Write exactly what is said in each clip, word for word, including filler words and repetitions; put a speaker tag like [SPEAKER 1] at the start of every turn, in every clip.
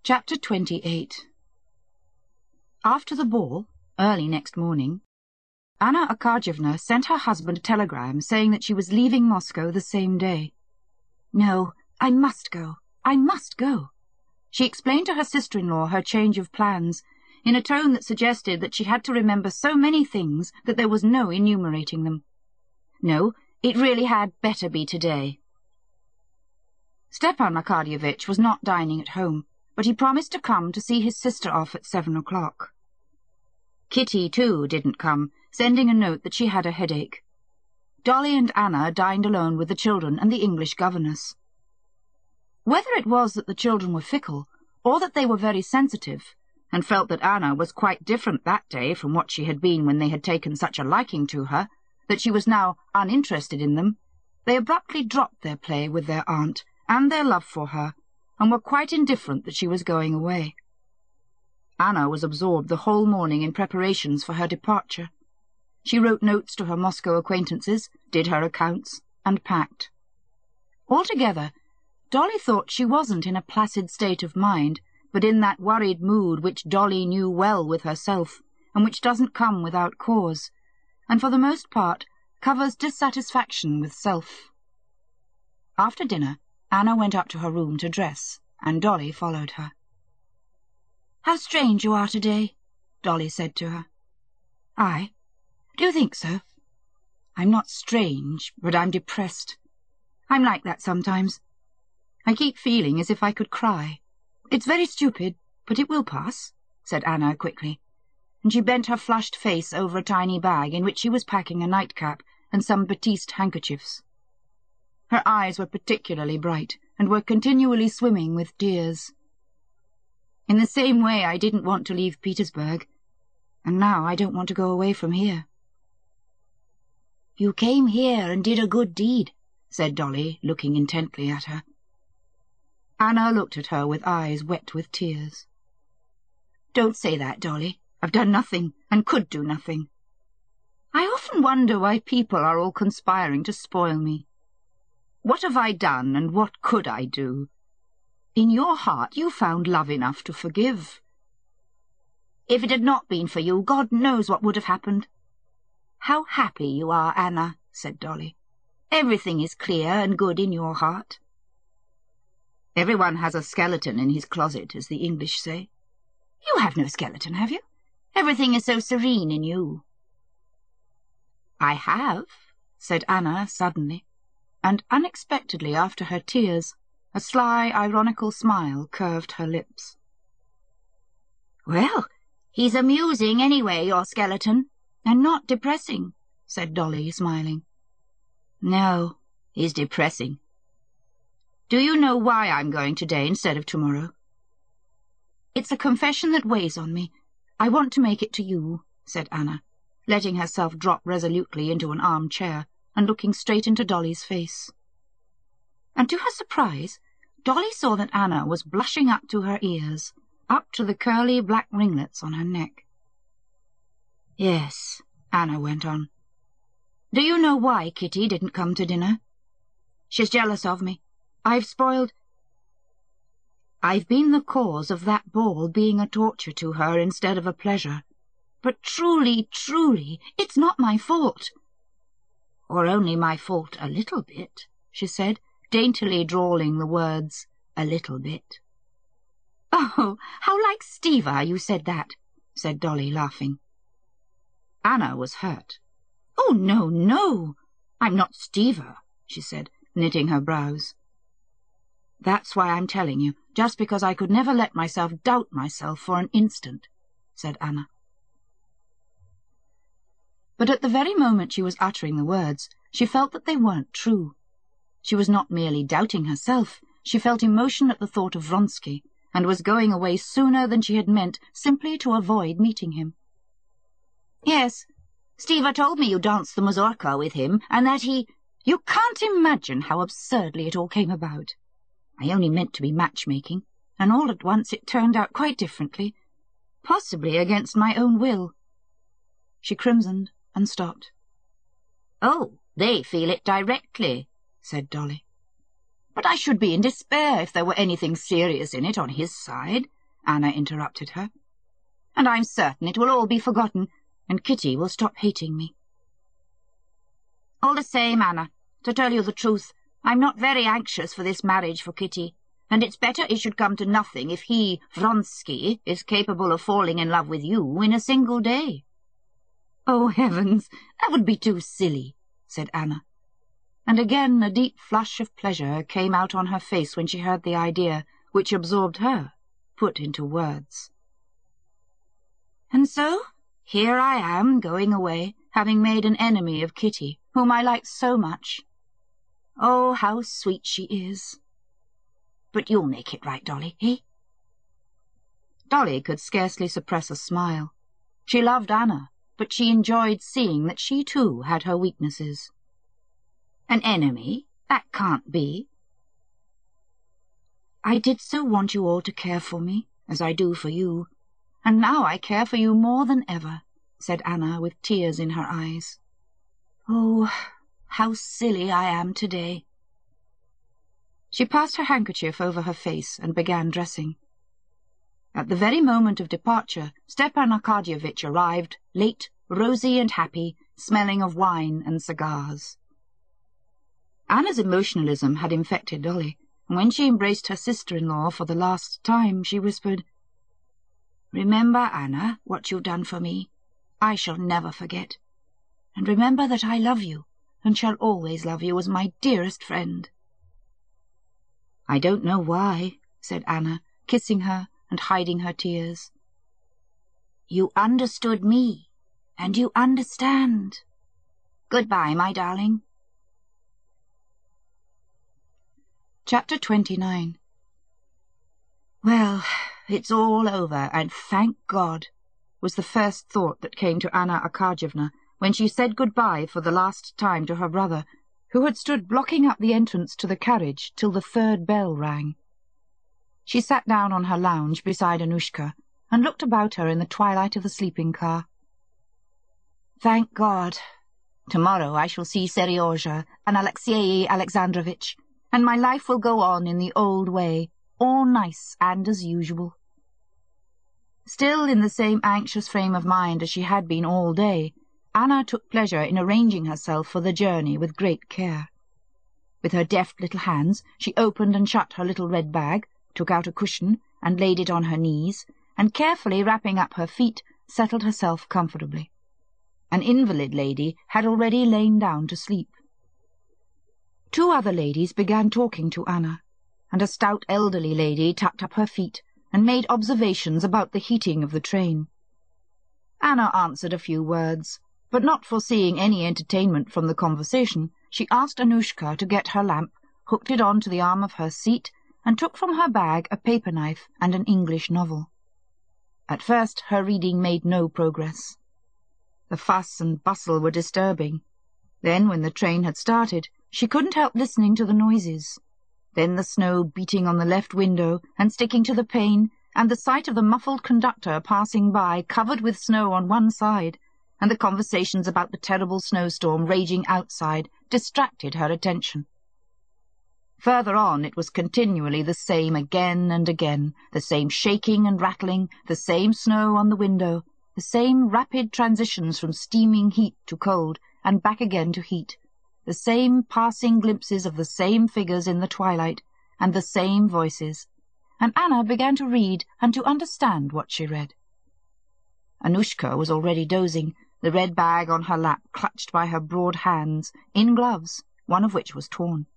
[SPEAKER 1] Chapter twenty-eight. After the ball, early next morning, Anna Arkadyevna sent her husband a telegram saying that she was leaving Moscow the same day. "No, I must go. I must go." She explained to her sister-in-law her change of plans, in a tone that suggested that she had to remember so many things that there was no enumerating them. No, it really had better be today. Stepan Arkadyevitch was not dining at home, but he promised to come to see his sister off at seven o'clock. Kitty, too, didn't come, sending a note that she had a headache. Dolly and Anna dined alone with the children and the English governess. Whether it was that the children were fickle, or that they were very sensitive, and felt that Anna was quite different that day from what she had been when they had taken such a liking to her, that she was now uninterested in them, they abruptly dropped their play with their aunt and their love for her, and were quite indifferent that she was going away. Anna was absorbed the whole morning in preparations for her departure. She wrote notes to her Moscow acquaintances, did her accounts, and packed. Altogether, Dolly thought she wasn't in a placid state of mind, but in that worried mood which Dolly knew well with herself, and which doesn't come without cause, and for the most part covers dissatisfaction with self. After dinner, Anna went up to her room to dress, and Dolly followed her. "How strange you are today," Dolly said to her. "I? Do you think so?" "I'm not strange, but I'm depressed. I'm like that sometimes. I keep feeling as if I could cry. It's very stupid, but it will pass," said Anna quickly, and she bent her flushed face over a tiny bag in which she was packing a nightcap and some batiste handkerchiefs. Her eyes were particularly bright, and were continually swimming with tears. "In the same way I didn't want to leave Petersburg, and now I don't want to go away from here." "You came here and did a good deed," said Dolly, looking intently at her. Anna looked at her with eyes wet with tears. "Don't say that, Dolly. I've done nothing, and could do nothing. I often wonder why people are all conspiring to spoil me. What have I done, and what could I do? In your heart you found love enough to forgive. If it had not been for you, God knows what would have happened." "How happy you are, Anna," said Dolly. "Everything is clear and good in your heart." "Everyone has a skeleton in his closet, as the English say." "You have no skeleton, have you? Everything is so serene in you." "I have," said Anna suddenly, and unexpectedly after her tears a sly, ironical smile curved her lips. "Well, he's amusing anyway, your skeleton, and not depressing," said Dolly, smiling. "No, he's depressing. Do you know why I'm going today instead of tomorrow?" "It's a confession that weighs on me. I want to make it to you," said Anna, letting herself drop resolutely into an armchair and looking straight into Dolly's face. And to her surprise, Dolly saw that Anna was blushing up to her ears, up to the curly black ringlets on her neck. "Yes," Anna went on. "Do you know why Kitty didn't come to dinner? She's jealous of me. I've spoiled... I've been the cause of that ball being a torture to her instead of a pleasure. But truly, truly, it's not my fault." "Or only my fault a little bit," she said, daintily drawling the words, "a little bit." "Oh, how like Stiva you said that," said Dolly, laughing. Anna was hurt. "Oh, no, no, I'm not Stiva," she said, knitting her brows. "That's why I'm telling you, just because I could never let myself doubt myself for an instant," said Anna. But at the very moment she was uttering the words, she felt that they weren't true. She was not merely doubting herself, she felt emotion at the thought of Vronsky, and was going away sooner than she had meant, simply to avoid meeting him. "Yes, Stiva told me you danced the mazurka with him, and that he... You can't imagine how absurdly it all came about. I only meant to be matchmaking, and all at once it turned out quite differently, possibly against my own will." She crimsoned and stopped. "Oh, they feel it directly," said Dolly. "But I should be in despair if there were anything serious in it on his side. Anna interrupted her. "And I'm certain it will all be forgotten, and Kitty will stop hating me." "All the same, Anna, to tell you the truth, I'm not very anxious for this marriage for Kitty, and it's better it should come to nothing if he, Vronsky, is capable of falling in love with you in a single day." "Oh, heavens, that would be too silly," said Anna. And again a deep flush of pleasure came out on her face when she heard the idea, which absorbed her, put into words. "And so, here I am going away, having made an enemy of Kitty, whom I like so much. Oh, how sweet she is! But you'll make it right, Dolly, eh?" Dolly could scarcely suppress a smile. She loved Anna, but she enjoyed seeing that she too had her weaknesses. "An enemy? That can't be." "I did so want you all to care for me, as I do for you, and now I care for you more than ever," said Anna with tears in her eyes. "Oh, how silly I am today." She passed her handkerchief over her face and began dressing. At the very moment of departure, Stepan Arkadyevitch arrived, late, rosy and happy, smelling of wine and cigars. Anna's emotionalism had infected Dolly, and when she embraced her sister-in-law for the last time, she whispered, "Remember, Anna, what you've done for me. I shall never forget. And remember that I love you, and shall always love you as my dearest friend." "I don't know why," said Anna, kissing her and hiding her tears. "You understood me, and you understand. Goodbye, my darling." Chapter twenty-nine. "Well, it's all over, and thank God," was the first thought that came to Anna Arkadyevna when she said goodbye for the last time to her brother, who had stood blocking up the entrance to the carriage till the third bell rang. She sat down on her lounge beside Annushka and looked about her in the twilight of the sleeping car. "Thank God. Tomorrow I shall see Seryozha and Alexey Alexandrovitch, and my life will go on in the old way, all nice and as usual." Still in the same anxious frame of mind as she had been all day, Anna took pleasure in arranging herself for the journey with great care. With her deft little hands she opened and shut her little red bag, took out a cushion and laid it on her knees, and carefully wrapping up her feet, settled herself comfortably. An invalid lady had already lain down to sleep. Two other ladies began talking to Anna, and a stout elderly lady tucked up her feet and made observations about the heating of the train. Anna answered a few words, but not foreseeing any entertainment from the conversation, she asked Annushka to get her lamp, hooked it on to the arm of her seat, and took from her bag a paper-knife and an English novel. At first her reading made no progress. The fuss and bustle were disturbing. Then, when the train had started, she couldn't help listening to the noises. Then the snow beating on the left window and sticking to the pane, and the sight of the muffled conductor passing by covered with snow on one side, and the conversations about the terrible snowstorm raging outside distracted her attention. Further on it was continually the same again and again, the same shaking and rattling, the same snow on the window, the same rapid transitions from steaming heat to cold, and back again to heat, the same passing glimpses of the same figures in the twilight, and the same voices, and Anna began to read and to understand what she read. Annushka was already dozing, the red bag on her lap clutched by her broad hands, in gloves, one of which was torn.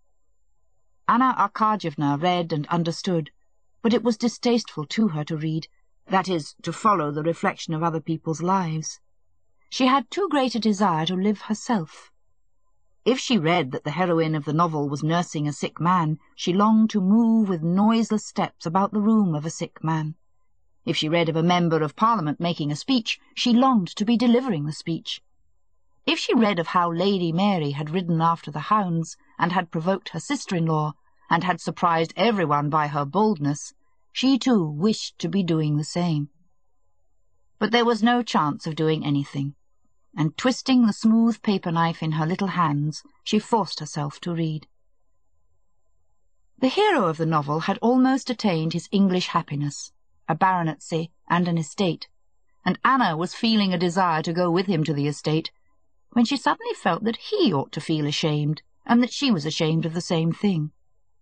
[SPEAKER 1] Anna Arkadyevna read and understood, but it was distasteful to her to read, that is, to follow the reflection of other people's lives. She had too great a desire to live herself. If she read that the heroine of the novel was nursing a sick man, she longed to move with noiseless steps about the room of a sick man. If she read of a member of Parliament making a speech, she longed to be delivering the speech. If she read of how Lady Mary had ridden after the hounds, and had provoked her sister-in-law, and had surprised everyone by her boldness, she too wished to be doing the same. But there was no chance of doing anything, and twisting the smooth paper-knife in her little hands, she forced herself to read. The hero of the novel had almost attained his English happiness, a baronetcy, and an estate, and Anna was feeling a desire to go with him to the estate, when she suddenly felt that he ought to feel ashamed, and that she was ashamed of the same thing.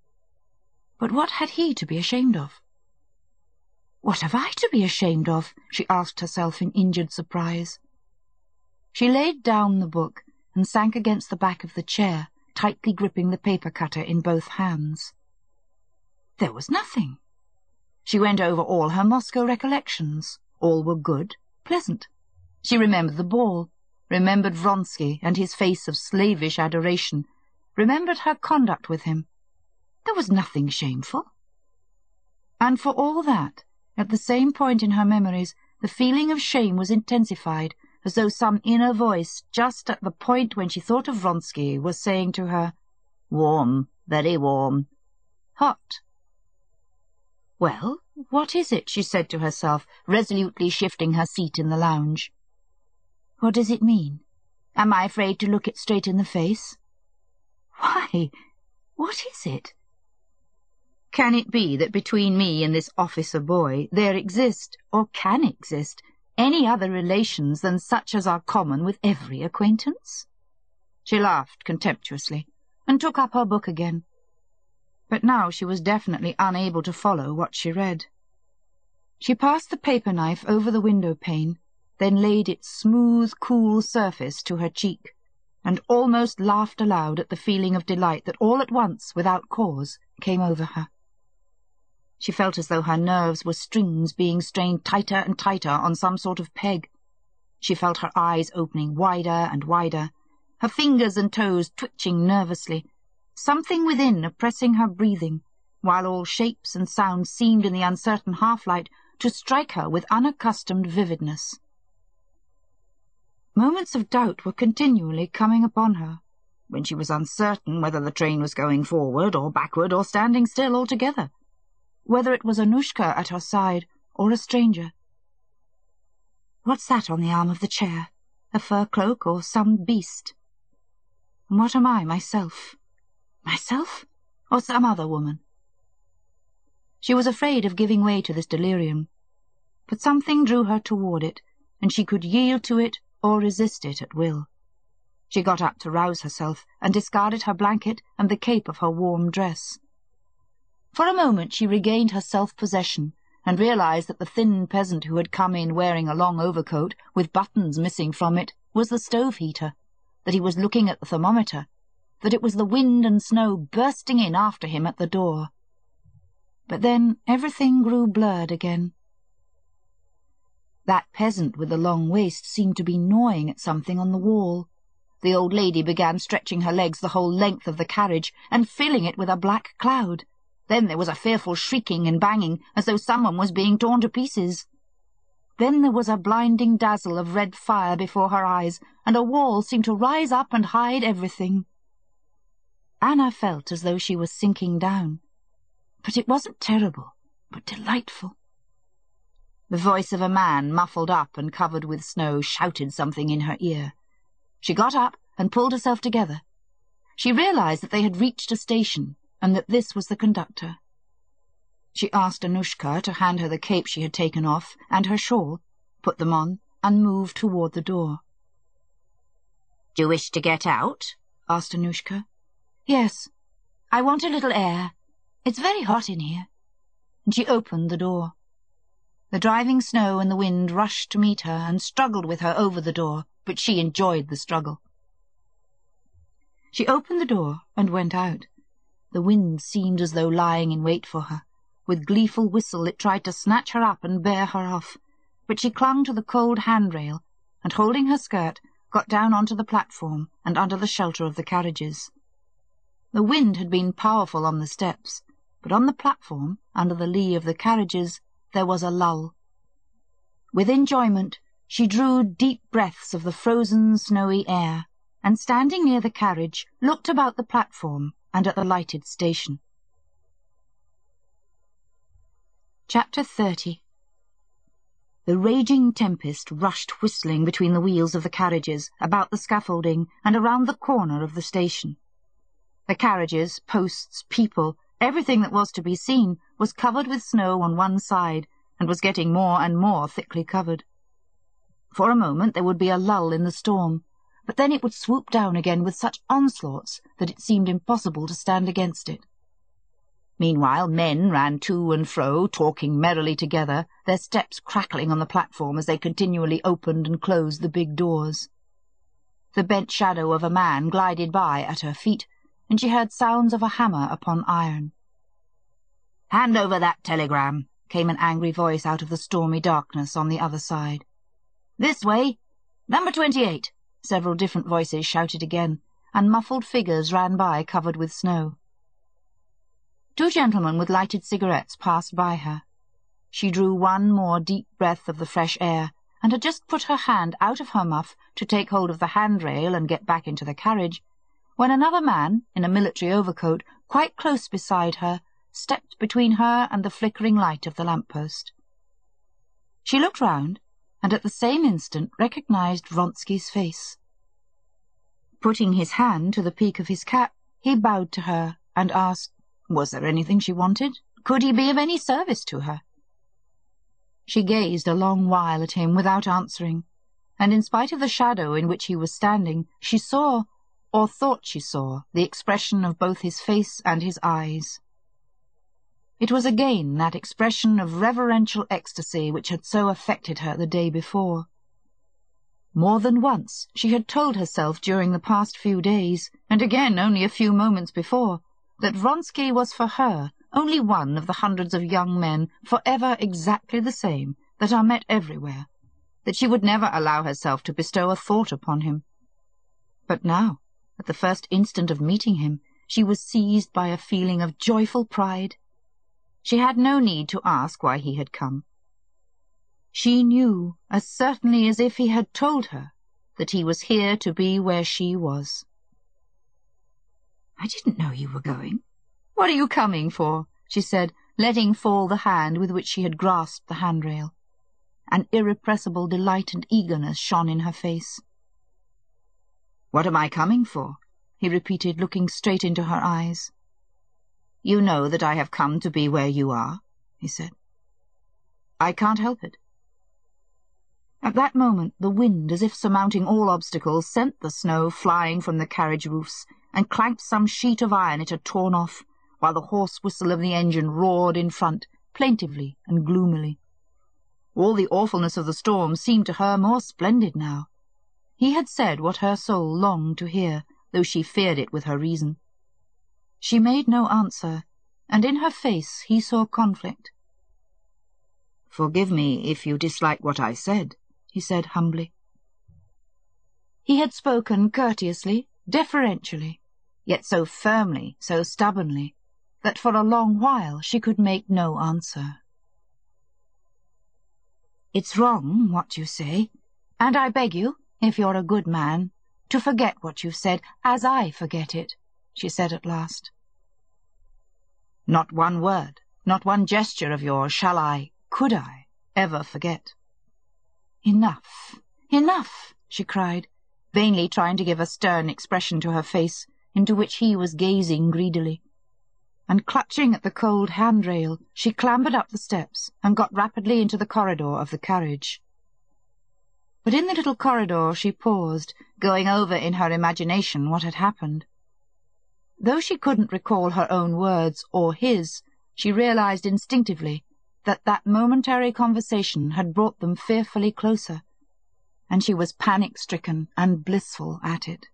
[SPEAKER 1] But what had he to be ashamed of? "What have I to be ashamed of?" she asked herself in injured surprise. She laid down the book and sank against the back of the chair, tightly gripping the paper cutter in both hands. There was nothing. She went over all her Moscow recollections. All were good, pleasant. She remembered the ball, remembered Vronsky and his face of slavish adoration, remembered her conduct with him. There was nothing shameful. And for all that, at the same point in her memories, the feeling of shame was intensified, as though some inner voice, just at the point when she thought of Vronsky, was saying to her, "Warm, very warm. Hot." "Well, what is it?" she said to herself, resolutely shifting her seat in the lounge. "What does it mean? Am I afraid to look it straight in the face? Why, what is it? Can it be that between me and this officer boy there exist, or can exist, any other relations than such as are common with every acquaintance?" She laughed contemptuously, and took up her book again. But now she was definitely unable to follow what she read. She passed the paper-knife over the window-pane, then laid its smooth, cool surface to her cheek, and almost laughed aloud at the feeling of delight that all at once, without cause, came over her. She felt as though her nerves were strings being strained tighter and tighter on some sort of peg. She felt her eyes opening wider and wider, her fingers and toes twitching nervously, something within oppressing her breathing, while all shapes and sounds seemed in the uncertain half-light to strike her with unaccustomed vividness. Moments of doubt were continually coming upon her, when she was uncertain whether the train was going forward or backward or standing still altogether, whether it was Annushka at her side or a stranger. What's that on the arm of the chair? A fur cloak or some beast? And what am I, myself? Myself? Or some other woman? She was afraid of giving way to this delirium, but something drew her toward it, and she could yield to it or resist it at will. She got up to rouse herself, and discarded her blanket and the cape of her warm dress. For a moment she regained her self-possession, and realized that the thin peasant who had come in wearing a long overcoat, with buttons missing from it, was the stove-heater, that he was looking at the thermometer, that it was the wind and snow bursting in after him at the door. But then everything grew blurred again. That peasant with the long waist seemed to be gnawing at something on the wall. The old lady began stretching her legs the whole length of the carriage, and filling it with a black cloud. Then there was a fearful shrieking and banging, as though someone was being torn to pieces. Then there was a blinding dazzle of red fire before her eyes, and a wall seemed to rise up and hide everything. Anna felt as though she was sinking down. But it wasn't terrible, but delightful. The voice of a man, muffled up and covered with snow, shouted something in her ear. She got up and pulled herself together. She realized that they had reached a station, and that this was the conductor. She asked Annushka to hand her the cape she had taken off, and her shawl, put them on, and moved toward the door. "Do you wish to get out?" asked Annushka. "Yes. I want a little air. It's very hot in here." And she opened the door. The driving snow and the wind rushed to meet her and struggled with her over the door, but she enjoyed the struggle. She opened the door and went out. The wind seemed as though lying in wait for her. With gleeful whistle it tried to snatch her up and bear her off, but she clung to the cold handrail, and holding her skirt, got down onto the platform and under the shelter of the carriages. The wind had been powerful on the steps, but on the platform, under the lee of the carriages, there was a lull. With enjoyment, she drew deep breaths of the frozen, snowy air, and standing near the carriage, looked about the platform and at the lighted station. Chapter thirty. The raging tempest rushed whistling between the wheels of the carriages, about the scaffolding, and around the corner of the station. The carriages, posts, people, everything that was to be seen, was covered with snow on one side, and was getting more and more thickly covered. For a moment there would be a lull in the storm, but then it would swoop down again with such onslaughts that it seemed impossible to stand against it. Meanwhile men ran to and fro, talking merrily together, their steps crackling on the platform as they continually opened and closed the big doors. The bent shadow of a man glided by at her feet, and she heard sounds of a hammer upon iron. "Hand over that telegram," came an angry voice out of the stormy darkness on the other side. "This way! Number twenty-eight!" Several different voices shouted again, and muffled figures ran by covered with snow. Two gentlemen with lighted cigarettes passed by her. She drew one more deep breath of the fresh air, and had just put her hand out of her muff to take hold of the handrail and get back into the carriage, when another man, in a military overcoat, quite close beside her, stepped between her and the flickering light of the lamp-post. She looked round, and at the same instant recognized Vronsky's face. Putting his hand to the peak of his cap, he bowed to her and asked, was there anything she wanted? Could he be of any service to her? She gazed a long while at him without answering, and in spite of the shadow in which he was standing, she saw, or thought she saw, the expression of both his face and his eyes. It was again that expression of reverential ecstasy which had so affected her the day before. More than once she had told herself during the past few days, and again only a few moments before, that Vronsky was for her only one of the hundreds of young men forever exactly the same that are met everywhere, that she would never allow herself to bestow a thought upon him. But now, at the first instant of meeting him, she was seized by a feeling of joyful pride. She had no need to ask why he had come. She knew, as certainly as if he had told her, that he was here to be where she was. "I didn't know you were going. What are you coming for?" she said, letting fall the hand with which she had grasped the handrail. An irrepressible delight and eagerness shone in her face. "What am I coming for?" he repeated, looking straight into her eyes. "You know that I have come to be where you are," he said. "I can't help it." At that moment the wind, as if surmounting all obstacles, sent the snow flying from the carriage roofs, and clanked some sheet of iron it had torn off, while the hoarse whistle of the engine roared in front, plaintively and gloomily. All the awfulness of the storm seemed to her more splendid now. He had said what her soul longed to hear, though she feared it with her reason. She made no answer, and in her face he saw conflict. "Forgive me if you dislike what I said," he said humbly. He had spoken courteously, deferentially, yet so firmly, so stubbornly, that for a long while she could make no answer. "It's wrong, what you say, and I beg you, if you're a good man, to forget what you've said, as I forget it," she said at last. "Not one word, not one gesture of yours shall I, could I, ever forget." "Enough, enough!" she cried, vainly trying to give a stern expression to her face, into which he was gazing greedily. And clutching at the cold handrail, she clambered up the steps and got rapidly into the corridor of the carriage. But in the little corridor she paused, going over in her imagination what had happened. Though she couldn't recall her own words or his, she realized instinctively that that momentary conversation had brought them fearfully closer, and she was panic-stricken and blissful at it.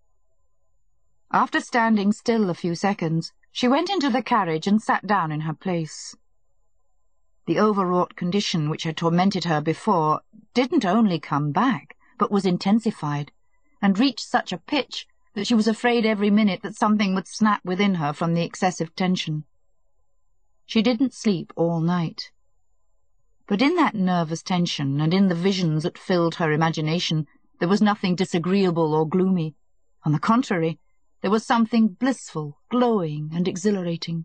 [SPEAKER 1] After standing still a few seconds, she went into the carriage and sat down in her place. The overwrought condition which had tormented her before didn't only come back, but was intensified, and reached such a pitch that she was afraid every minute that something would snap within her from the excessive tension. She didn't sleep all night. But in that nervous tension, and in the visions that filled her imagination, there was nothing disagreeable or gloomy. On the contrary, there was something blissful, glowing, and exhilarating.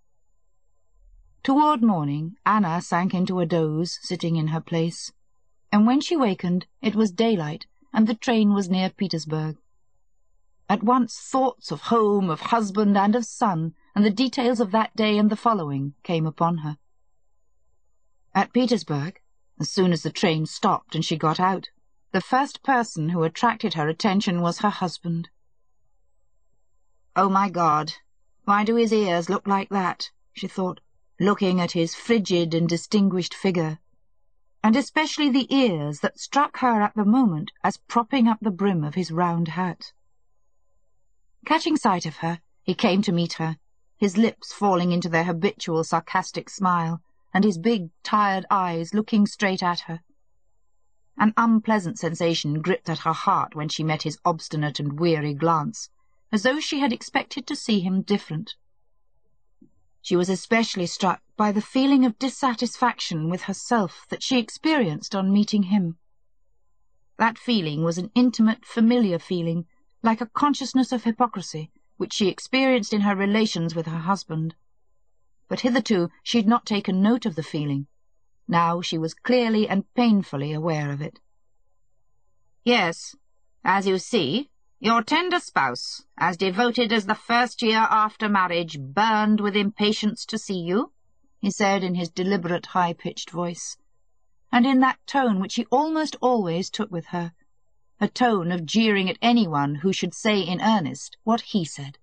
[SPEAKER 1] Toward morning, Anna sank into a doze, sitting in her place, and when she wakened, it was daylight, and the train was near Petersburg. At once thoughts of home, of husband, and of son, and the details of that day and the following came upon her. At Petersburg, as soon as the train stopped and she got out, the first person who attracted her attention was her husband. "Oh, my God, why do his ears look like that?" she thought, looking at his frigid and distinguished figure, and especially the ears that struck her at the moment as propping up the brim of his round hat. Catching sight of her, he came to meet her, his lips falling into their habitual sarcastic smile, and his big, tired eyes looking straight at her. An unpleasant sensation gripped at her heart when she met his obstinate and weary glance, as though she had expected to see him different. She was especially struck by the feeling of dissatisfaction with herself that she experienced on meeting him. That feeling was an intimate, familiar feeling, like a consciousness of hypocrisy, which she experienced in her relations with her husband. But hitherto she had not taken note of the feeling. Now she was clearly and painfully aware of it. "Yes, as you see, your tender spouse, as devoted as the first year after marriage, burned with impatience to see you," he said in his deliberate, high-pitched voice, and in that tone which he almost always took with her, a tone of jeering at anyone who should say in earnest what he said.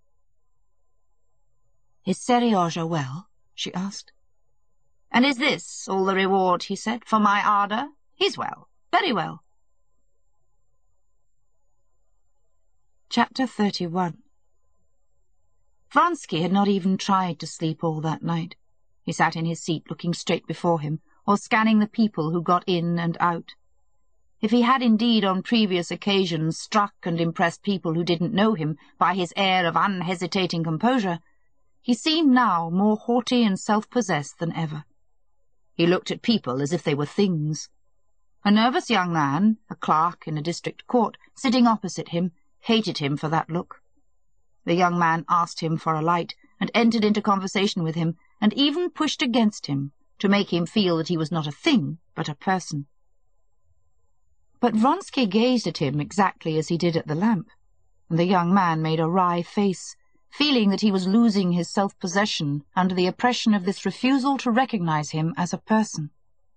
[SPEAKER 1] "Is Seryozha well?" she asked. "And is this all the reward," he said, "for my ardour? He's well, very well." Chapter thirty-one. Vronsky had not even tried to sleep all that night. He sat in his seat looking straight before him, or scanning the people who got in and out. If he had indeed on previous occasions struck and impressed people who didn't know him by his air of unhesitating composure, he seemed now more haughty and self-possessed than ever. He looked at people as if they were things. A nervous young man, a clerk in a district court, sitting opposite him, hated him for that look. The young man asked him for a light, and entered into conversation with him, and even pushed against him, to make him feel that he was not a thing, but a person. But Vronsky gazed at him exactly as he did at the lamp, and the young man made a wry face, feeling that he was losing his self-possession under the oppression of this refusal to recognize him as a person.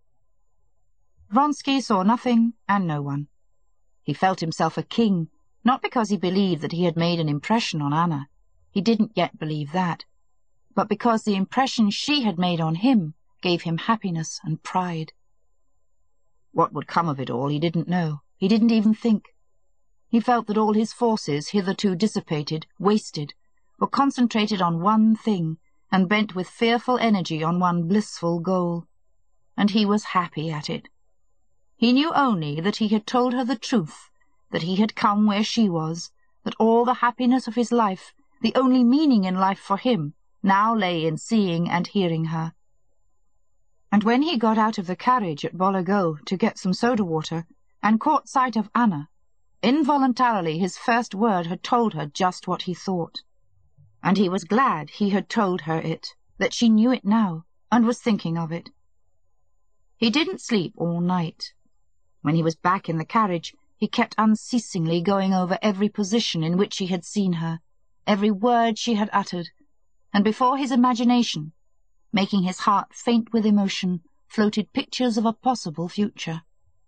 [SPEAKER 1] Vronsky saw nothing and no one. He felt himself a king, not because he believed that he had made an impression on Anna. He didn't yet believe that, but because the impression she had made on him gave him happiness and pride. What would come of it all he didn't know. He didn't even think. He felt that all his forces, hitherto dissipated, wasted, were concentrated on one thing, and bent with fearful energy on one blissful goal. And he was happy at it. He knew only that he had told her the truth, that he had come where she was, that all the happiness of his life, the only meaning in life for him, now lay in seeing and hearing her. And when he got out of the carriage at Bologo to get some soda-water, and caught sight of Anna, involuntarily his first word had told her just what he thought. And he was glad he had told her it, that she knew it now, and was thinking of it. He didn't sleep all night. When he was back in the carriage, he kept unceasingly going over every position in which he had seen her, every word she had uttered, and before his imagination, making his heart faint with emotion, floated pictures of a possible future.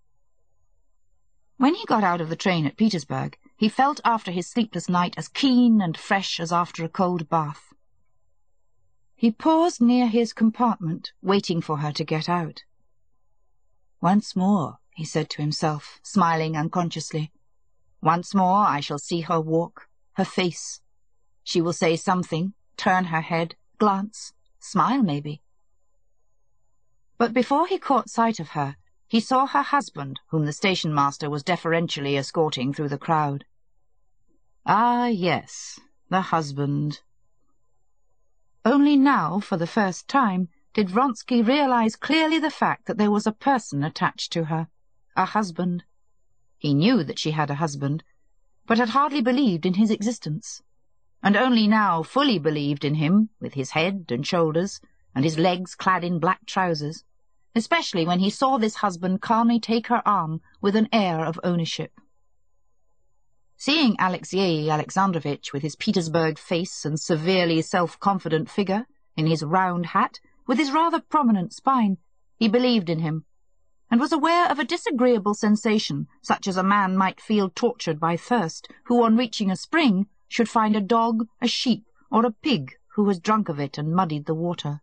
[SPEAKER 1] When he got out of the train at Petersburg, he felt after his sleepless night as keen and fresh as after a cold bath. He paused near his compartment, waiting for her to get out. "Once more," he said to himself, smiling unconsciously. "Once more I shall see her walk, her face. She will say something, turn her head, glance, smile maybe." But before he caught sight of her, he saw her husband, whom the station-master was deferentially escorting through the crowd. Ah, yes, the husband. Only now, for the first time, did Vronsky realize clearly the fact that there was a person attached to her, a husband. He knew that she had a husband, but had hardly believed in his existence, and only now fully believed in him, with his head and shoulders, and his legs clad in black trousers, especially when he saw this husband calmly take her arm with an air of ownership. Seeing Alexey Alexandrovitch with his Petersburg face and severely self-confident figure, in his round hat, with his rather prominent spine, He believed in him, and was aware of a disagreeable sensation, such as a man might feel tortured by thirst, who on reaching a spring should find a dog, a sheep, or a pig who was drunk of it and muddied the water.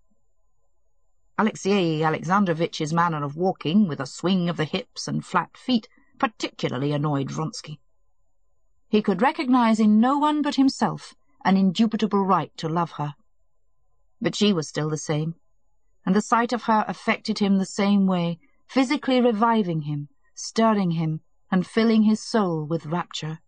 [SPEAKER 1] Alexey Alexandrovitch's manner of walking, with a swing of the hips and flat feet, particularly annoyed Vronsky. He could recognize in no one but himself an indubitable right to love her. But she was still the same, and the sight of her affected him the same way, physically reviving him, stirring him, and filling his soul with rapture.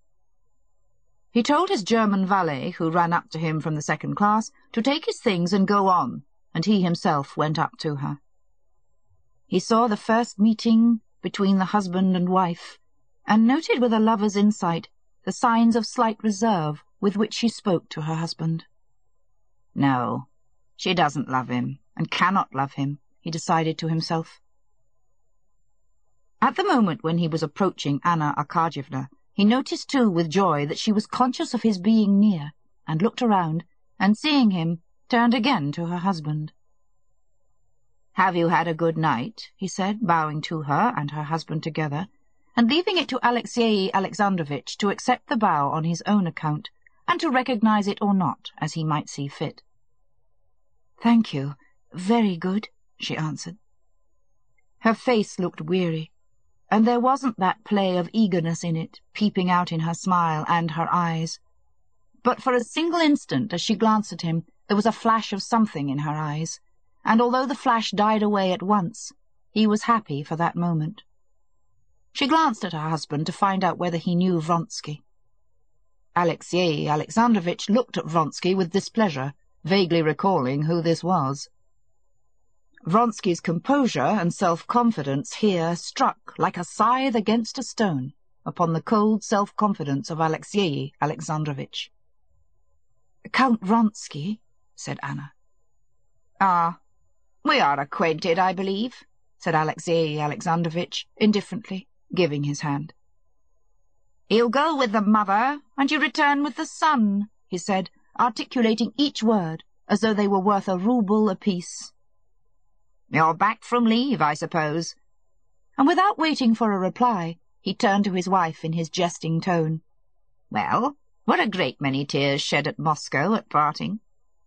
[SPEAKER 1] He told his German valet, who ran up to him from the second class, to take his things and go on, and he himself went up to her. He saw the first meeting between the husband and wife, and noted with a lover's insight the signs of slight reserve with which she spoke to her husband. No, she doesn't love him, and cannot love him, he decided to himself. At the moment when he was approaching Anna Arkadyevna, he noticed too with joy that she was conscious of his being near, and looked around, and seeing him, turned again to her husband. "Have you had a good night?" he said, bowing to her and her husband together, and leaving it to Alexey Alexandrovitch to accept the bow on his own account, and to recognize it or not, as he might see fit. "Thank you, very good," she answered. Her face looked weary, and there wasn't that play of eagerness in it, peeping out in her smile and her eyes. But for a single instant, as she glanced at him, there was a flash of something in her eyes, and although the flash died away at once, he was happy for that moment. She glanced at her husband to find out whether he knew Vronsky. Alexey Alexandrovitch looked at Vronsky with displeasure, vaguely recalling who this was. Vronsky's composure and self-confidence here struck, like a scythe against a stone, upon the cold self-confidence of Alexey Alexandrovitch. "Count Vronsky," said Anna. "Ah, we are acquainted, I believe," said Alexey Alexandrovitch, indifferently, giving his hand. "You go with the mother, and you return with the son," he said, articulating each word as though they were worth a rouble apiece. "You're back from leave, I suppose." And without waiting for a reply, he turned to his wife in his jesting tone. "Well, were a great many tears shed at Moscow at parting?"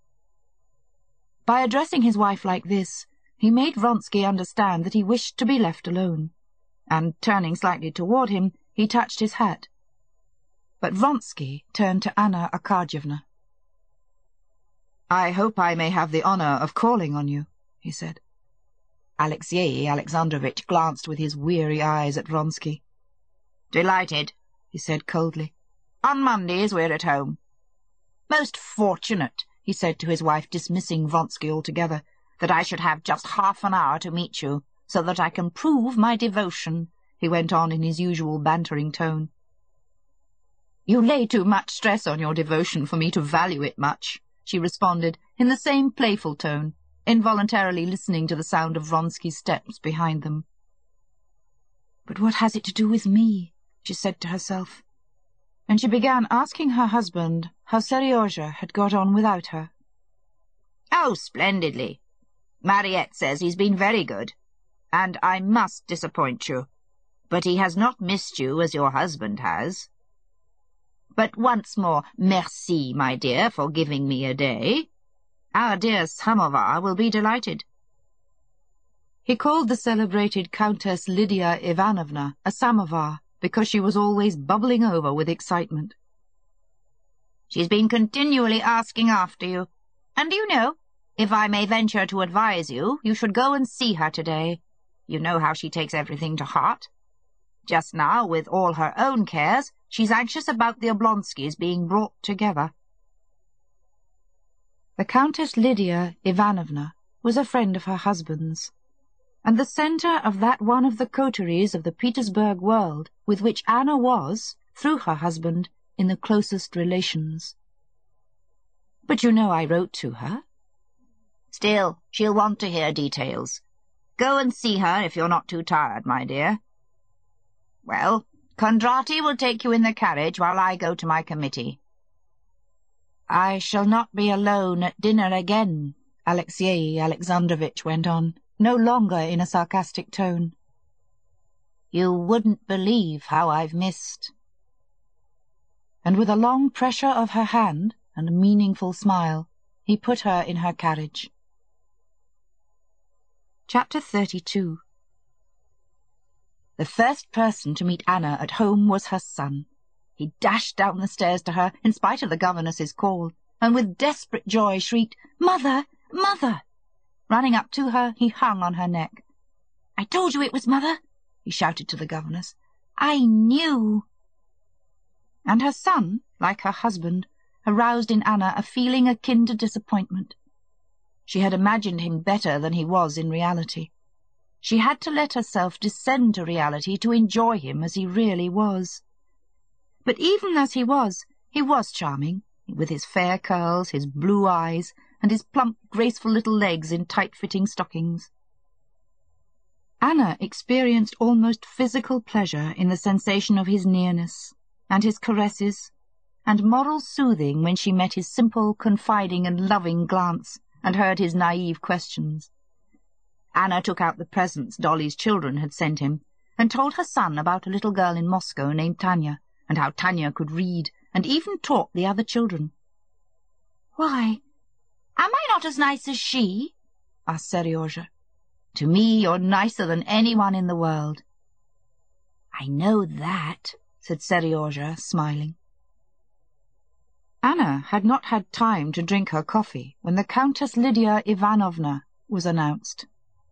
[SPEAKER 1] By addressing his wife like this, he made Vronsky understand that he wished to be left alone, and, turning slightly toward him, he touched his hat. But Vronsky turned to Anna Arkadyevna. "I hope I may have the honor of calling on you," he said. Alexey Alexandrovitch glanced with his weary eyes at Vronsky. "Delighted," he said coldly. "On Mondays we're at home." "Most fortunate," he said to his wife, dismissing Vronsky altogether, "that I should have just half an hour to meet you, so that I can prove my devotion," he went on in his usual bantering tone. "You lay too much stress on your devotion for me to value it much," she responded, in the same playful tone, involuntarily listening to the sound of Vronsky's steps behind them. "But what has it to do with me?" she said to herself, and she began asking her husband how Seryozha had got on without her. "Oh, splendidly. Mariette says he's been very good, and I must disappoint you, but he has not missed you as your husband has. But once more, merci, my dear, for giving me a day. Our dear Samovar will be delighted." He called the celebrated Countess Lydia Ivanovna a samovar, because she was always bubbling over with excitement. "She's been continually asking after you, and you know, if I may venture to advise you, you should go and see her today. You know how she takes everything to heart. Just now, with all her own cares, she's anxious about the Oblonskys being brought together." The Countess Lydia Ivanovna was a friend of her husband's, and the centre of that one of the coteries of the Petersburg world with which Anna was, through her husband, in the closest relations. "But you know I wrote to her." "Still, she'll want to hear details. Go and see her if you're not too tired, my dear. Well, Kondraty will take you in the carriage while I go to my committee." "I shall not be alone at dinner again," Alexey Alexandrovitch went on, no longer in a sarcastic tone. "You wouldn't believe how I've missed." And with a long pressure of her hand and a meaningful smile, he put her in her carriage. Chapter thirty-two. The first person to meet Anna at home was her son. He dashed down the stairs to her, in spite of the governess's call, and with desperate joy shrieked, "Mother! Mother!" Running up to her, he hung on her neck. "I told you it was Mother," he shouted to the governess. "I knew." And her son, like her husband, aroused in Anna a feeling akin to disappointment. She had imagined him better than he was in reality. She had to let herself descend to reality to enjoy him as he really was. But even as he was, he was charming, with his fair curls, his blue eyes, and his plump, graceful little legs in tight-fitting stockings. Anna experienced almost physical pleasure in the sensation of his nearness, and his caresses, and moral soothing when she met his simple, confiding, and loving glance, and heard his naive questions. Anna took out the presents Dolly's children had sent him, and told her son about a little girl in Moscow named Tanya, and how Tanya could read, and even taught the other children. "Why, am I not as nice as she?" asked Seryozha. "To me you're nicer than anyone in the world." "I know that," said Seryozha, smiling. Anna had not had time to drink her coffee when the Countess Lydia Ivanovna was announced.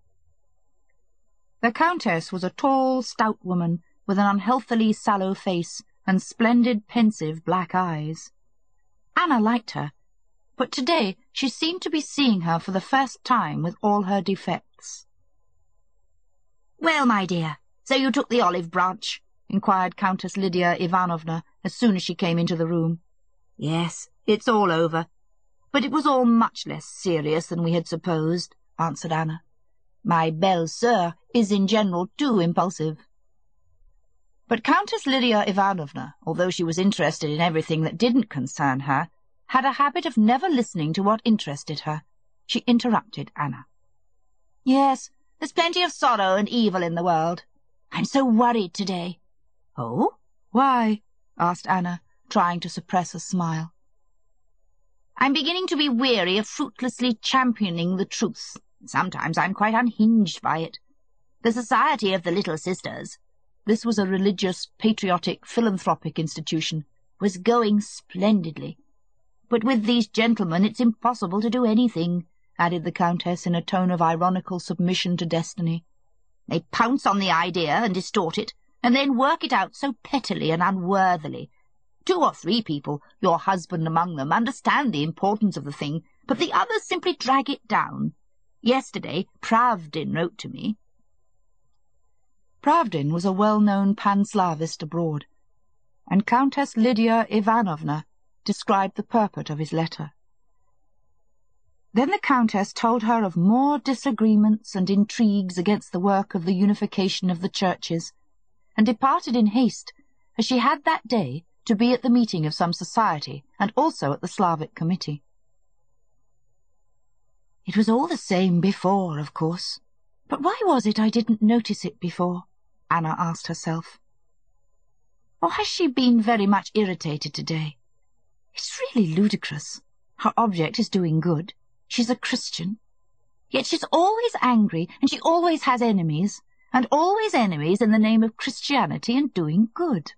[SPEAKER 1] The Countess was a tall, stout woman with an unhealthily sallow face and splendid, pensive black eyes. Anna liked her, but today she seemed to be seeing her for the first time with all her defects. "Well, my dear, so you took the olive branch?" inquired Countess Lydia Ivanovna as soon as she came into the room. "Yes, it's all over. But it was all much less serious than we had supposed," answered Anna. "My belle-sœur is in general too impulsive." But Countess Lydia Ivanovna, although she was interested in everything that didn't concern her, had a habit of never listening to what interested her. She interrupted Anna. "Yes, there's plenty of sorrow and evil in the world. I'm so worried today." "Oh? Why?" asked Anna, trying to suppress a smile. "I'm beginning to be weary of fruitlessly championing the truth. Sometimes I'm quite unhinged by it. The Society of the Little Sisters," this was a religious, patriotic, philanthropic institution, "was going splendidly. But with these gentlemen it's impossible to do anything," added the Countess in a tone of ironical submission to destiny. "They pounce on the idea and distort it, and then work it out so pettily and unworthily. Two or three people, your husband among them, understand the importance of the thing, but the others simply drag it down. Yesterday Pravdin wrote to me." Pravdin was a well-known Pan-Slavist abroad, and Countess Lydia Ivanovna described the purport of his letter. Then the Countess told her of more disagreements and intrigues against the work of the unification of the churches, and departed in haste, as she had that day to be at the meeting of some society, and also at the Slavic Committee. "It was all the same before, of course. But why was it I didn't notice it before?" Anna asked herself. "Or has she been very much irritated today? It's really ludicrous. Her object is doing good. She's a Christian. Yet she's always angry, and she always has enemies, and always enemies in the name of Christianity and doing good."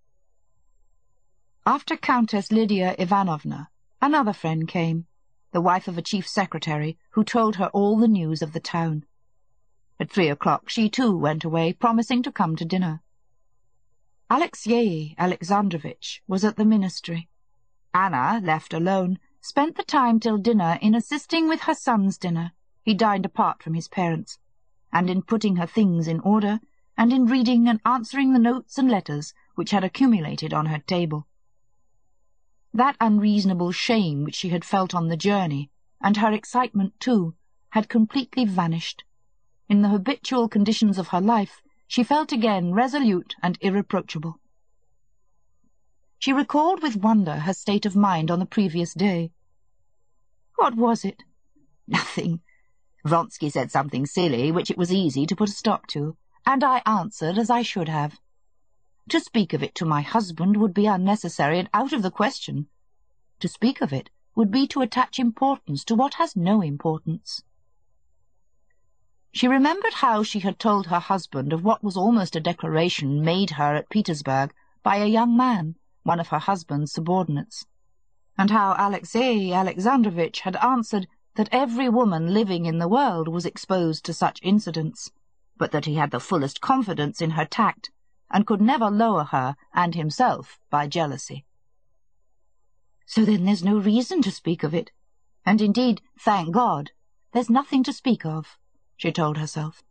[SPEAKER 1] After Countess Lydia Ivanovna, another friend came, the wife of a chief secretary, who told her all the news of the town. At three o'clock she too went away, promising to come to dinner. Alexey Alexandrovitch was at the ministry. Anna, left alone, spent the time till dinner in assisting with her son's dinner. He dined apart from his parents, and in putting her things in order, and in reading and answering the notes and letters which had accumulated on her table. That unreasonable shame which she had felt on the journey, and her excitement too, had completely vanished. In the habitual conditions of her life, she felt again resolute and irreproachable. She recalled with wonder her state of mind on the previous day. What was it? Nothing. Vronsky said something silly, which it was easy to put a stop to, and I answered as I should have. To speak of it to my husband would be unnecessary and out of the question. To speak of it would be to attach importance to what has no importance. She remembered how she had told her husband of what was almost a declaration made her at Petersburg by a young man, one of her husband's subordinates, and how Alexey Alexandrovitch had answered that every woman living in the world was exposed to such incidents, but that he had the fullest confidence in her tact, and could never lower her and himself by jealousy. So then there's no reason to speak of it, and indeed, thank God, there's nothing to speak of, she told herself.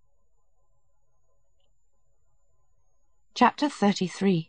[SPEAKER 1] Chapter thirty-three.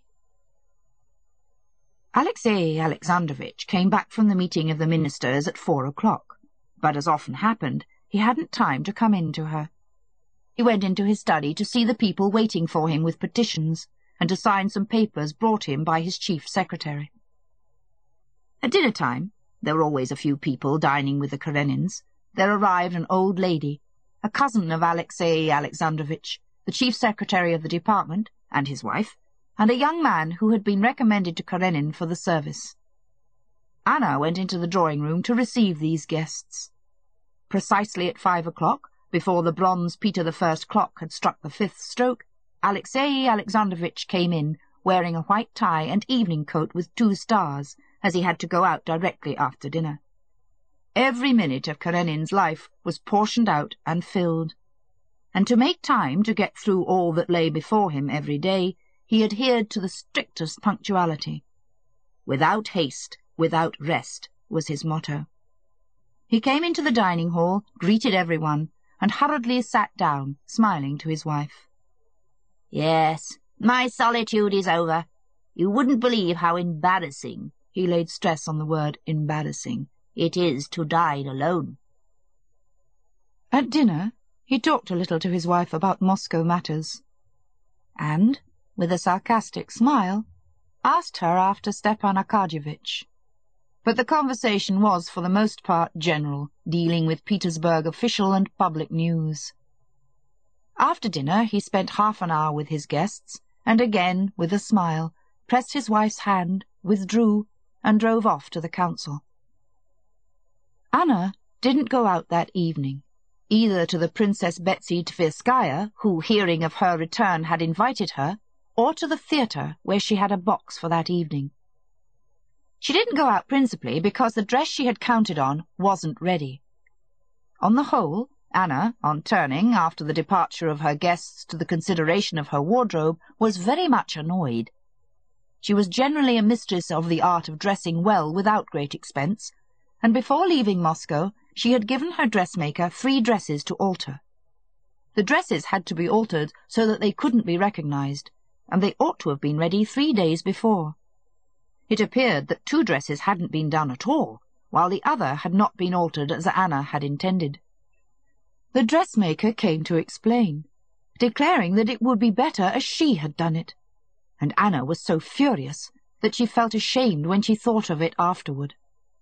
[SPEAKER 1] Alexey Alexandrovitch came back from the meeting of the ministers at four o'clock, but as often happened, he hadn't time to come in to her. He went into his study to see the people waiting for him with petitions, and to sign some papers brought him by his chief secretary. At dinner-time, there were always a few people dining with the Karenins, there arrived an old lady, a cousin of Alexey Alexandrovitch, the chief secretary of the department, and his wife, and a young man who had been recommended to Karenin for the service. Anna went into the drawing-room to receive these guests. Precisely at five o'clock, before the bronze Peter the First clock had struck the fifth stroke, Alexey Alexandrovitch came in, wearing a white tie and evening coat with two stars, as he had to go out directly after dinner. Every minute of Karenin's life was portioned out and filled, and to make time to get through all that lay before him every day, he adhered to the strictest punctuality. Without haste, without rest, was his motto. He came into the dining-hall, greeted everyone, and hurriedly sat down, smiling to his wife. "Yes, my solitude is over. You wouldn't believe how embarrassing," he laid stress on the word embarrassing, "it is to dine alone." At dinner, he talked a little to his wife about Moscow matters, and, with a sarcastic smile, asked her after Stepan Arkadyevitch. But the conversation was for the most part general, dealing with Petersburg official and public news. After dinner he spent half an hour with his guests, and again, with a smile, pressed his wife's hand, withdrew, and drove off to the council. Anna didn't go out that evening, either to the Princess Betsy Tverskaya, who, hearing of her return, had invited her, or to the theatre, where she had a box for that evening. She didn't go out principally because the dress she had counted on wasn't ready. On the whole, Anna, on turning, after the departure of her guests, to the consideration of her wardrobe, was very much annoyed. She was generally a mistress of the art of dressing well without great expense, and before leaving Moscow she had given her dressmaker three dresses to alter. The dresses had to be altered so that they couldn't be recognized, and they ought to have been ready three days before. It appeared that two dresses hadn't been done at all, while the other had not been altered as Anna had intended. The dressmaker came to explain, declaring that it would be better as she had done it, and Anna was so furious that she felt ashamed when she thought of it afterward.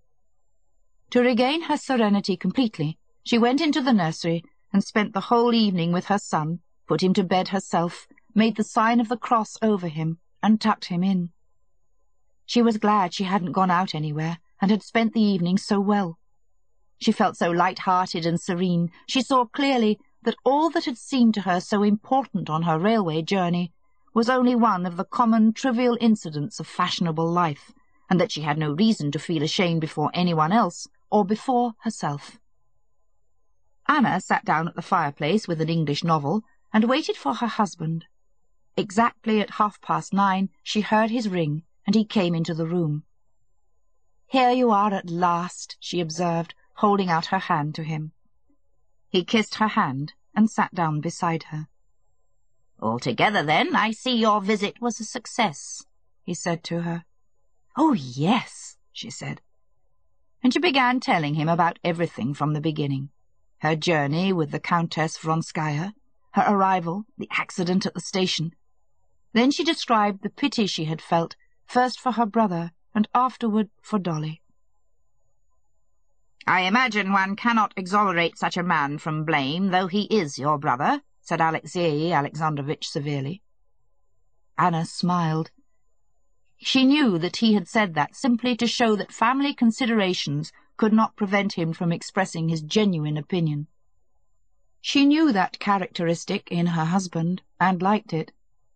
[SPEAKER 1] To regain her serenity completely, she went into the nursery and spent the whole evening with her son, put him to bed herself, made the sign of the cross over him, and tucked him in. She was glad she hadn't gone out anywhere, and had spent the evening so well. She felt so light-hearted and serene, she saw clearly that all that had seemed to her so important on her railway journey was only one of the common trivial incidents of fashionable life, and that she had no reason to feel ashamed before anyone else or before herself. Anna sat down at the fireplace with an English novel and waited for her husband. Exactly at half-past nine she heard his ring, and he came into the room. "Here you are at last," she observed, holding out her hand to him. He kissed her hand and sat down beside her. "Altogether, then, I see your visit was a success," he said to her. "Oh, yes," she said. And she began telling him about everything from the beginning. Her journey with the Countess Vronskaya, her arrival, the accident at the station. Then she described the pity she had felt, first for her brother, and afterward for Dolly. "I imagine one cannot exonerate such a man from blame, though he is your brother," said Alexey Alexandrovitch severely. Anna smiled. She knew that he had said that simply to show that family considerations could not prevent him from expressing his genuine opinion. She knew that characteristic in her husband, and liked it.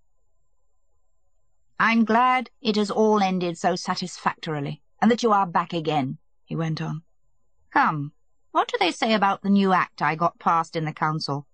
[SPEAKER 1] "I'm glad it has all ended so satisfactorily, and that you are back again," he went on. "Come, what do they say about the new act I got passed in the council?"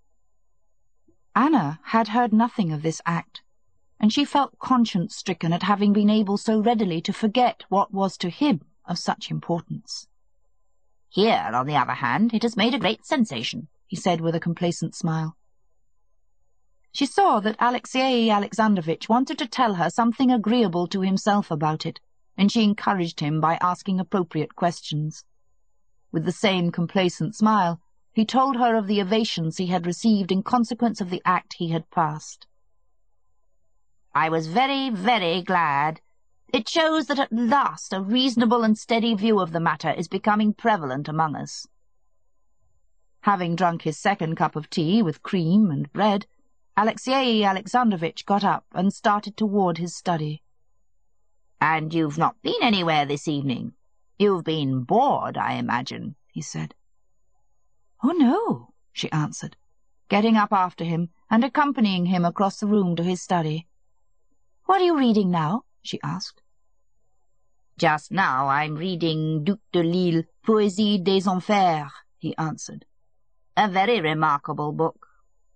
[SPEAKER 1] Anna had heard nothing of this act, and she felt conscience-stricken at having been able so readily to forget what was to him of such importance. "Here, on the other hand, it has made a great sensation," he said with a complacent smile. She saw that Alexey Alexandrovitch wanted to tell her something agreeable to himself about it, and she encouraged him by asking appropriate questions. With the same complacent smile, he told her of the ovations he had received in consequence of the act he had passed. "I was very, very glad. It shows that at last a reasonable and steady view of the matter is becoming prevalent among us." Having drunk his second cup of tea with cream and bread, Alexey Alexandrovitch got up and started toward his study. "And you've not been anywhere this evening? You've been bored, I imagine," he said. "Oh, no," she answered, getting up after him and accompanying him across the room to his study. "What are you reading now?" she asked. "Just now I'm reading Duc de Lille, Poésie des Enfers," he answered. "A very remarkable book."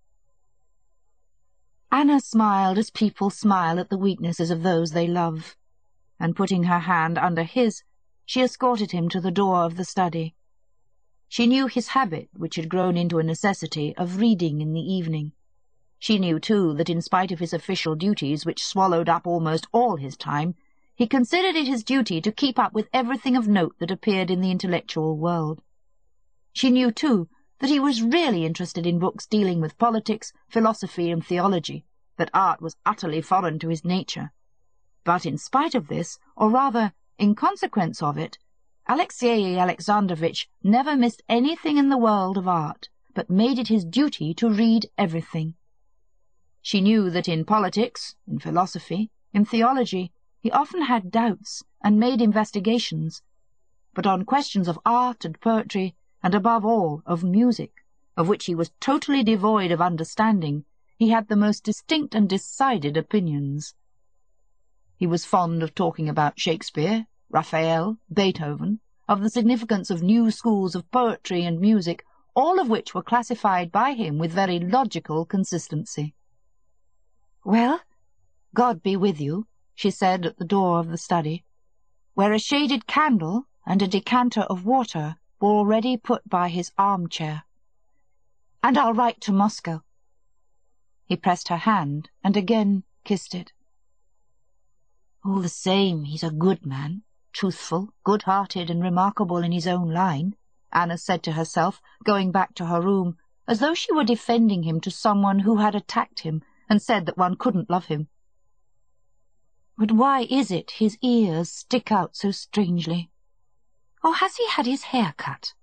[SPEAKER 1] Anna smiled as people smile at the weaknesses of those they love, and putting her hand under his, she escorted him to the door of the study. She knew his habit, which had grown into a necessity, of reading in the evening. She knew, too, that in spite of his official duties, which swallowed up almost all his time, he considered it his duty to keep up with everything of note that appeared in the intellectual world. She knew, too, that he was really interested in books dealing with politics, philosophy, and theology, that art was utterly foreign to his nature. But in spite of this, or rather, in consequence of it, Alexey Alexandrovitch never missed anything in the world of art, but made it his duty to read everything. She knew that in politics, in philosophy, in theology, he often had doubts and made investigations, but on questions of art and poetry, and above all of music, of which he was totally devoid of understanding, he had the most distinct and decided opinions. He was fond of talking about Shakespeare, Raphael, Beethoven, of the significance of new schools of poetry and music, all of which were classified by him with very logical consistency. "Well, God be with you," she said at the door of the study, where a shaded candle and a decanter of water were already put by his armchair. "And I'll write to Moscow." He pressed her hand and again kissed it. "All the same, he's a good man, truthful, good-hearted, and remarkable in his own line," Anna said to herself, going back to her room, as though she were defending him to someone who had attacked him and said that one couldn't love him. "But why is it his ears stick out so strangely? Or has he had his hair cut?"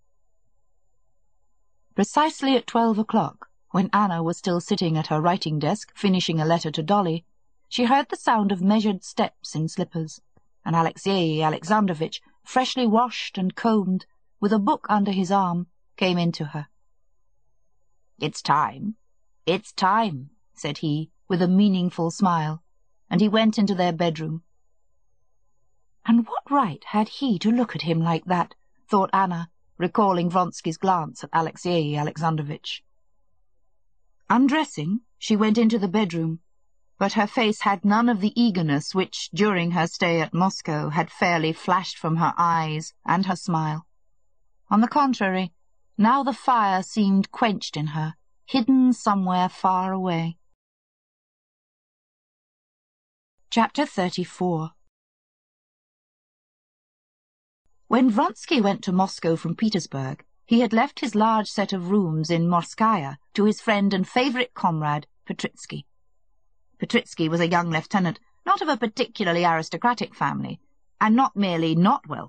[SPEAKER 1] Precisely at twelve o'clock, when Anna was still sitting at her writing desk finishing a letter to Dolly, she heard the sound of measured steps in slippers, and Alexey Alexandrovitch, freshly washed and combed, with a book under his arm, came into her. "It's time, it's time," said he, with a meaningful smile, and he went into their bedroom. And what right had he to look at him like that, thought Anna, recalling Vronsky's glance at Alexey Alexandrovitch. Undressing, she went into the bedroom, but her face had none of the eagerness which, during her stay at Moscow, had fairly flashed from her eyes and her smile. On the contrary, now the fire seemed quenched in her, hidden somewhere far away. Chapter thirty-four. When Vronsky went to Moscow from Petersburg, he had left his large set of rooms in Morskaya to his friend and favourite comrade, Petritsky. Petritsky was a young lieutenant, not of a particularly aristocratic family, and not merely not wealthy,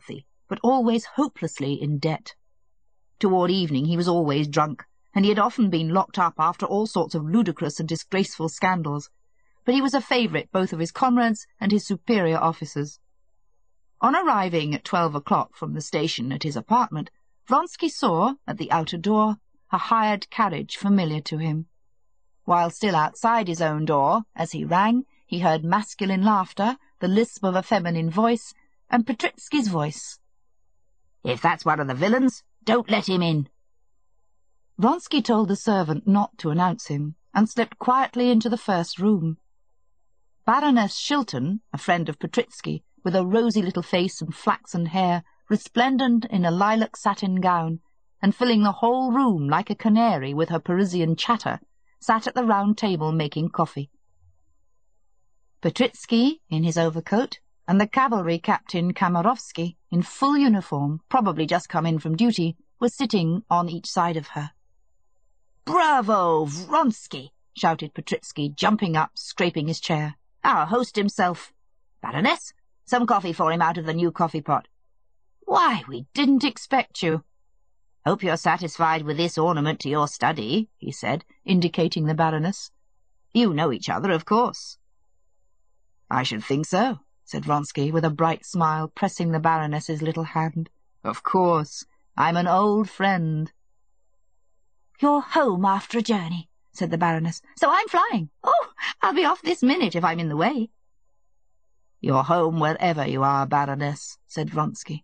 [SPEAKER 1] but always hopelessly in debt. Toward evening he was always drunk, and he had often been locked up after all sorts of ludicrous and disgraceful scandals, but he was a favourite both of his comrades and his superior officers. On arriving at twelve o'clock from the station at his apartment, Vronsky saw, at the outer door, a hired carriage familiar to him. While still outside his own door, as he rang, he heard masculine laughter, the lisp of a feminine voice, and Petritsky's voice. "If that's one of the villains, don't let him in." Vronsky told the servant not to announce him, and slipped quietly into the first room. Baroness Shilton, a friend of Petritsky, with a rosy little face and flaxen hair, resplendent in a lilac satin gown, and filling the whole room like a canary with her Parisian chatter, sat at the round table making coffee. Petritsky, in his overcoat, and the cavalry captain Kamerovsky, in full uniform, probably just come in from duty, were sitting on each side of her. "Bravo, Vronsky!" shouted Petritsky, jumping up, scraping his chair. "Our host himself. Baroness, some coffee for him out of the new coffee-pot." "Why, we didn't expect you." "Hope you're satisfied with this ornament to your study," he said, indicating the Baroness. "You know each other, of course." "I should think so," said Vronsky, with a bright smile, pressing the Baroness's little hand. "Of course. I'm an old friend." "You're home after a journey," said the Baroness, "so I'm flying. Oh, I'll be off this minute if I'm in the way." "You're home wherever you are, Baroness," said Vronsky.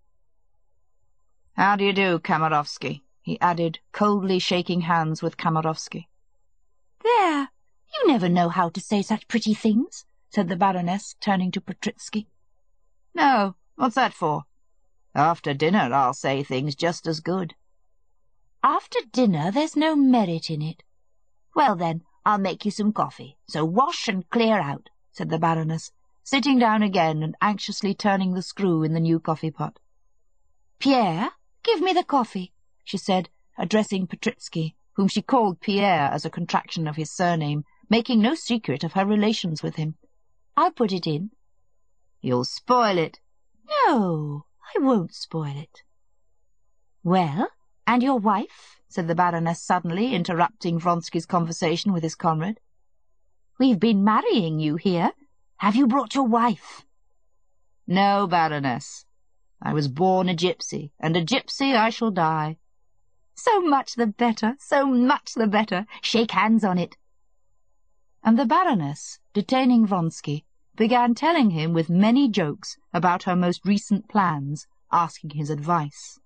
[SPEAKER 1] "How do you do, Kamerovsky?" he added, coldly shaking hands with Kamerovsky. "There, you never know how to say such pretty things," said the Baroness, turning to Petritsky. "No, what's that for? After dinner I'll say things just as good." "After dinner there's no merit in it." "Well then, I'll make you some coffee, so wash and clear out," said the Baroness, sitting down again and anxiously turning the screw in the new coffee-pot. "Pierre, give me the coffee," she said, addressing Petritsky, whom she called Pierre as a contraction of his surname, making no secret of her relations with him. "I'll put it in." "You'll spoil it." "No, I won't spoil it." "Well, and your wife?" said the Baroness suddenly, interrupting Vronsky's conversation with his comrade. "We've been marrying you here. Have you brought your wife?" "No, Baroness. I was born a gypsy, and a gypsy I shall die." "So much the better, so much the better. Shake hands on it." And the Baroness, detaining Vronsky, began telling him with many jokes about her most recent plans, asking his advice.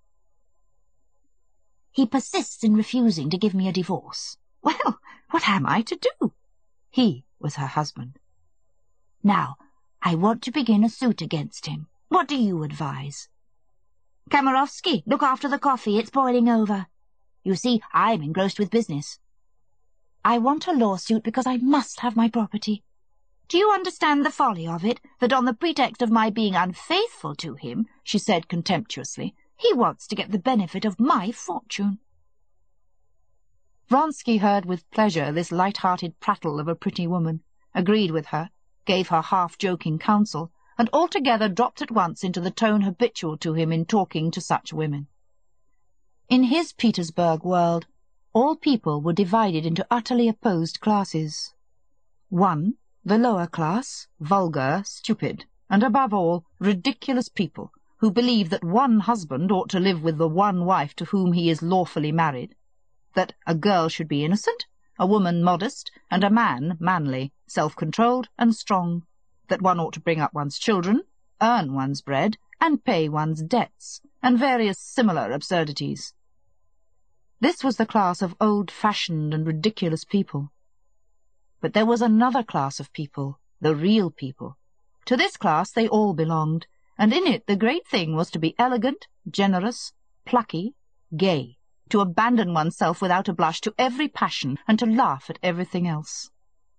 [SPEAKER 1] "He persists in refusing to give me a divorce. Well, what am I to do?" He was her husband. "Now, I want to begin a suit against him. What do you advise?" "Kamerovsky, look after the coffee, it's boiling over. You see, I'm engrossed with business." "I want a lawsuit because I must have my property. Do you understand the folly of it, that on the pretext of my being unfaithful to him," she said contemptuously, "he wants to get the benefit of my fortune?" Vronsky heard with pleasure this light-hearted prattle of a pretty woman, agreed with her, gave her half-joking counsel, and altogether dropped at once into the tone habitual to him in talking to such women. In his Petersburg world, all people were divided into utterly opposed classes. One, the lower class, vulgar, stupid, and above all, ridiculous people, who believe that one husband ought to live with the one wife to whom he is lawfully married, that a girl should be innocent, a woman modest, and a man manly, self-controlled and strong, that one ought to bring up one's children, earn one's bread, and pay one's debts, and various similar absurdities. This was the class of old-fashioned and ridiculous people. But there was another class of people, the real people. To this class they all belonged, and in it the great thing was to be elegant, generous, plucky, gay, to abandon oneself without a blush to every passion, and to laugh at everything else.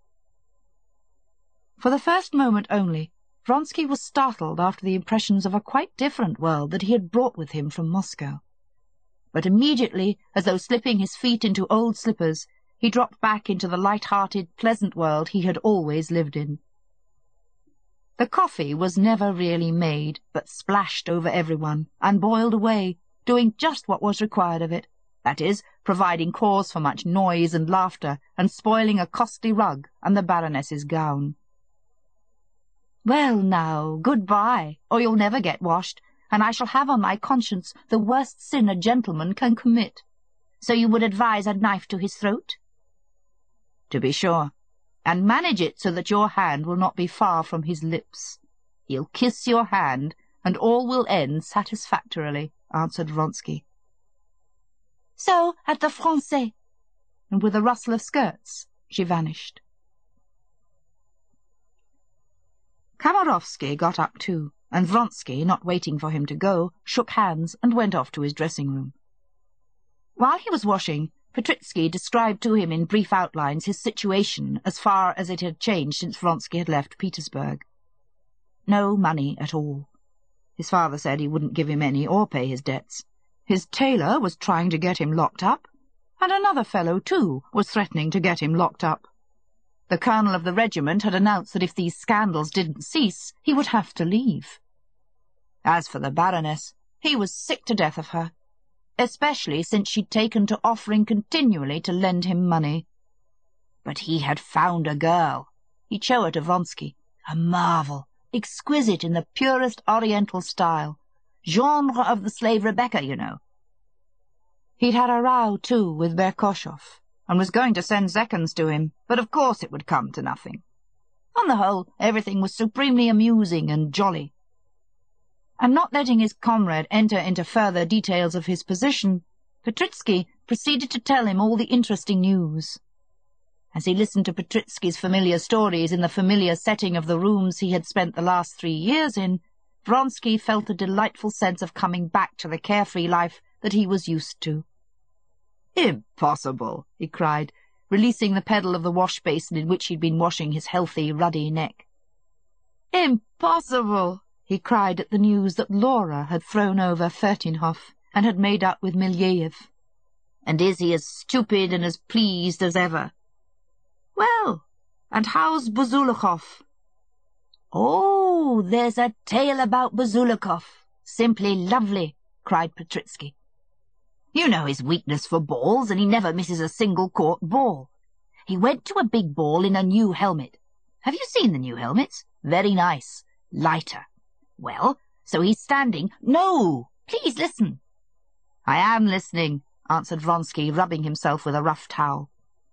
[SPEAKER 1] For the first moment only, Vronsky was startled after the impressions of a quite different world that he had brought with him from Moscow. But immediately, as though slipping his feet into old slippers, he dropped back into the light-hearted, pleasant world he had always lived in. The coffee was never really made, but splashed over everyone, and boiled away, doing just what was required of it, that is, providing cause for much noise and laughter, and spoiling a costly rug and the Baroness's gown. "Well now, good-bye, or you'll never get washed, and I shall have on my conscience the worst sin a gentleman can commit. So you would advise a knife to his throat?" "To be sure, and manage it so that your hand will not be far from his lips. He'll kiss your hand, and all will end satisfactorily," answered Vronsky. "So, at the Français," and with a rustle of skirts she vanished. Kamarowsky got up too, and Vronsky, not waiting for him to go, shook hands and went off to his dressing-room. While he was washing, Petritsky described to him in brief outlines his situation as far as it had changed since Vronsky had left Petersburg. No money at all. His father said he wouldn't give him any or pay his debts. His tailor was trying to get him locked up, and another fellow, too, was threatening to get him locked up. The colonel of the regiment had announced that if these scandals didn't cease, he would have to leave. As for the Baroness, he was sick to death of her, especially since she'd taken to offering continually to lend him money. But he had found a girl. He'd show her to Vronsky, a marvel, exquisite in the purest Oriental style, genre of the slave Rebecca, you know. He'd had a row, too, with Berkoshov, and was going to send seconds to him, but of course it would come to nothing. On the whole, everything was supremely amusing and jolly. And not letting his comrade enter into further details of his position, Petritsky proceeded to tell him all the interesting news. As he listened to Petritsky's familiar stories in the familiar setting of the rooms he had spent the last three years in, Vronsky felt a delightful sense of coming back to the carefree life that he was used to. "Impossible!" he cried, releasing the pedal of the wash-basin in which he'd been washing his healthy, ruddy neck. "Impossible!" he cried at the news that Laura had thrown over Fertinhof and had made up with Milyeyev. "And is he as stupid and as pleased as ever?" "Well, and how's Buzulukov?" "Oh, there's a tale about Buzulukov. Simply lovely," cried Petritsky. "You know his weakness for balls, and he never misses a single court ball. He went to a big ball in a new helmet. Have you seen the new helmets? Very nice. Lighter. Well, so he's standing— No! Please listen." "I am listening," answered Vronsky, rubbing himself with a rough towel.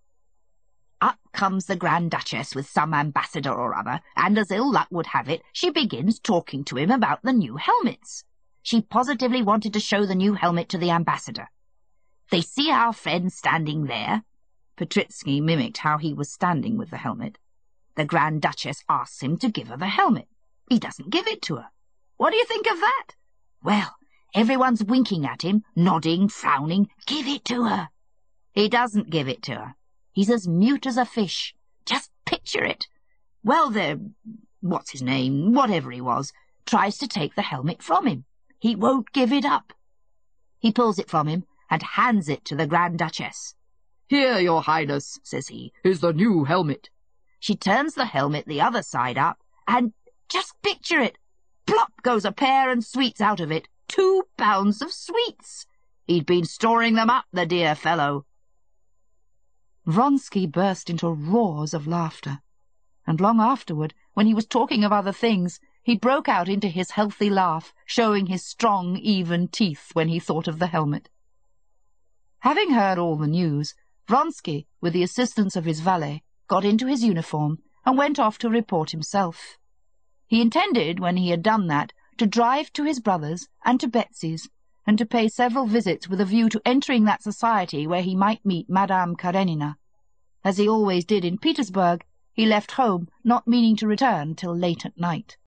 [SPEAKER 1] "Up comes the Grand Duchess with some ambassador or other, and as ill luck would have it, she begins talking to him about the new helmets. She positively wanted to show the new helmet to the ambassador. They see our friend standing there." Petritsky mimicked how he was standing with the helmet. "The Grand Duchess asks him to give her the helmet. He doesn't give it to her. What do you think of that? Well, everyone's winking at him, nodding, frowning. Give it to her. He doesn't give it to her. He's as mute as a fish. Just picture it. Well, the, what's his name, whatever he was, tries to take the helmet from him. He won't give it up. He pulls it from him and hands it to the Grand Duchess. 'Here, your Highness,' says he, 'is the new helmet.' She turns the helmet the other side up, and just picture it. Plop goes a pear and sweets out of it. Two pounds of sweets. He'd been storing them up, the dear fellow." Vronsky burst into roars of laughter, and long afterward, when he was talking of other things, he broke out into his healthy laugh, showing his strong, even teeth when he thought of the helmet. Having heard all the news, Vronsky, with the assistance of his valet, got into his uniform and went off to report himself. He intended, when he had done that, to drive to his brother's and to Betsy's, and to pay several visits with a view to entering that society where he might meet Madame Karenina. As he always did in Petersburg, he left home not meaning to return till late at night.